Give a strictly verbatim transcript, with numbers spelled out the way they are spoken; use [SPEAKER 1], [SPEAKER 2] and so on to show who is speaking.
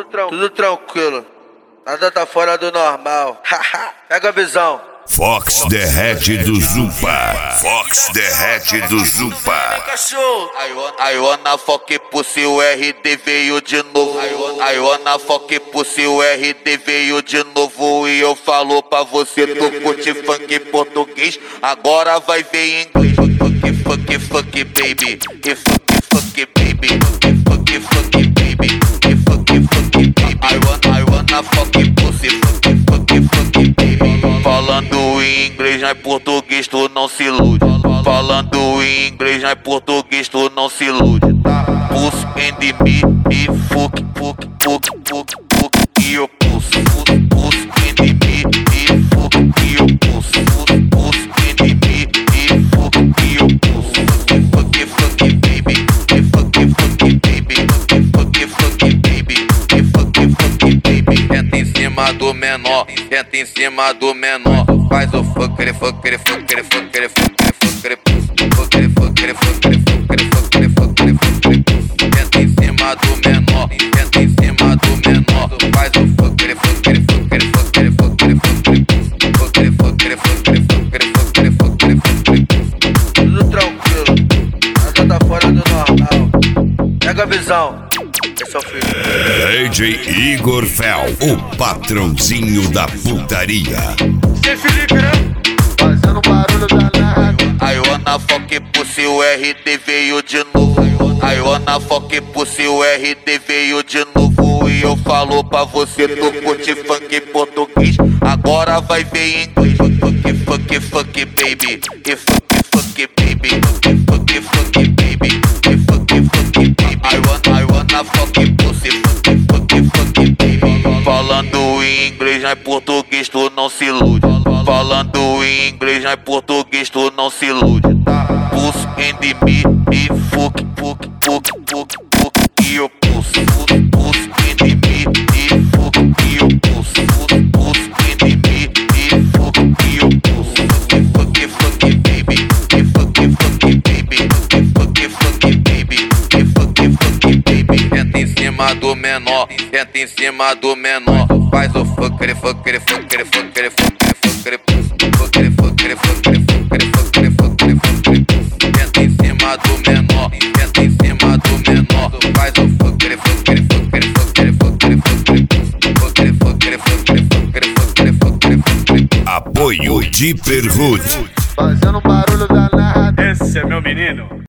[SPEAKER 1] tran tudo tranquilo. Nada tá fora do normal. Haha, pega a visão.
[SPEAKER 2] Fox derrete do Zupa. Fox derrete do Zupa.
[SPEAKER 3] I wanna fuck pussy, o R D veio de novo. I wanna fuck pussy, o R D veio de novo. E eu falo pra você, tu curte funk português, agora vai ver em inglês. Fuck, fuck, fuck, baby. E fuck, fuck, baby. E fuck, fuck, baby. E fuck, fuck, baby. I wanna, I wanna fuck pussy, fuck, fuck, fuck, baby. Falando em inglês, não é português, tu não se ilude. Falando em inglês, não é português, tu não se ilude. Pussy and me, e fuck, fuck, fuck, fuck, fuck, e eu pussy. Pussy and me, e fuck, e eu pussy. Pussy and me, e fuck, e eu pussy. Fuck, fuck, baby, e fuck, fuck, baby. Fuck, fuck, baby, e fuck, fuck, baby. Entra em cima do menor, entra em cima do menor. Faz o fucker, fucker, fucker, fucker, fucker, fucker, fucker, fucker, fucker, fucker, fucker, fucker, fucker. Entra em cima do menor, entra em cima do menor. Faz o fucker, fucker, fucker, fucker, fucker, fucker, fucker, fucker, fucker, fucker, fucker, fucker, fucker.
[SPEAKER 1] Tudo tranquilo. Nada tá fora do normal. Pega a visão. Esse é o filho.
[SPEAKER 2] D J Igor Fel, o patrãozinho da putaria.
[SPEAKER 1] Sem Felipe, né? Fazendo barulho danado.
[SPEAKER 3] I wanna fuck pussy, o R D veio de novo. I wanna fuck pussy, o R D veio de novo. E eu falo pra você, tu curte funk português, agora vai ver em inglês. Fuck, fuck, fuck, baby. E fuck, fuck, baby. Fuck, fuck, baby. E fuck, fuck, baby. I wanna, I wanna fuck pussy, fuck, fuck, fuck, baby. Falando em inglês, não é português, tu não se ilude. Falando em inglês, não é português, tu não se ilude. Pussy and me, e fuck, fuck, fuck, fuck, fuck, e eu pussy. Pussy and me, e fuck, e eu pussy. Pussy and me, e fuck, e eu pussy. Fuck, fuck, baby, e fuck, fuck, baby. Fuck, fuck, baby, e fuck, fuck, baby. Entra em cima do menor, entra em cima do menor. Faz o fucker, fucker, fucker, fucker, fucker, fucker, fucker, fucker, fucker, fucker, fucker, fucker, fucker. Entra em cima do menor, entra em cima do menor. Faz o fucker, fucker, fucker, fucker, fucker, fucker, fucker, fucker, fucker, fucker, fucker, fucker, fucker.
[SPEAKER 2] Apoio Deeper Hood.
[SPEAKER 1] Fazendo barulho danado.
[SPEAKER 4] Esse é meu menino.